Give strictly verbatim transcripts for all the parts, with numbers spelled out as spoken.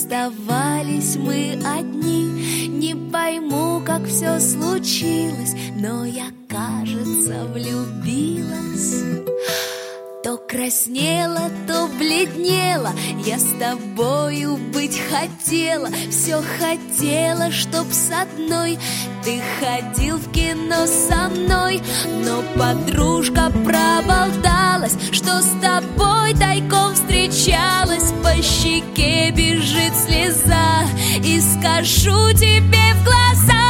оставались мы одни. Не пойму, как все случилось, но я, кажется, влюбилась. То краснела, то бледнела, я с тобою быть хотела. Все хотела, чтоб с одной ты ходил в кино со мной. Но подружка проболталась, что с тобой тайком встречалась. По щеке бежит слеза, и скажу тебе в глаза: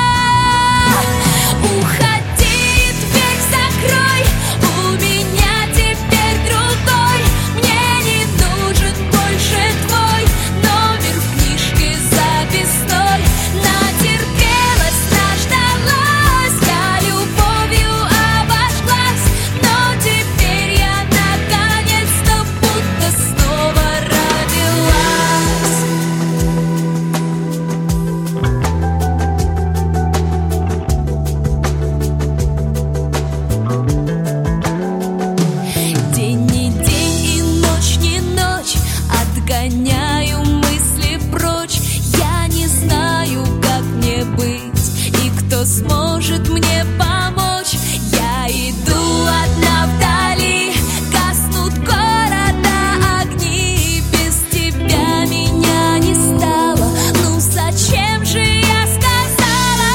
уходи, дверь закрой, у меня теперь другой. Мне не нужен больше твой номер в книжке записной. Натерпелась, наждалась, я любовью обожглась. Но теперь я наконец-то будто снова родилась. День не день и ночь не ночь, отгоняю мысли прочь. Я не знаю, как мне быть и кто сможет мне помочь. Я иду одна вдали, гаснут города огни, и без тебя меня не стало. Ну зачем же я сказала: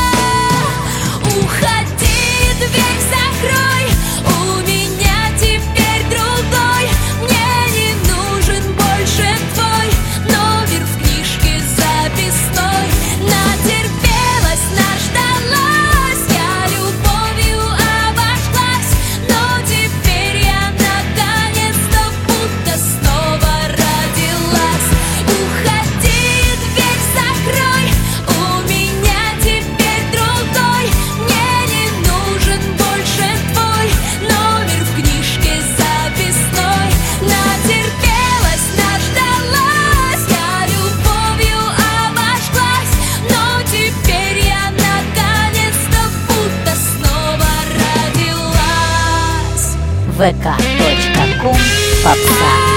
уходи, дверь закрой, у меня теперь другой. Мне не нужен больше твой номер в книжке записной. Натерпелась, наждалась, я любовью обожглась. Но теперь я наконец-то будто снова родилась. Уходи, дверь закрой, у меня теперь другой. Мне не нужен больше твой номер в книжке записной. Натерпелась, наждалась, я любовью обожглась. Но теперь я наконец-то будто снова родилась. вэ ка точка ком попса.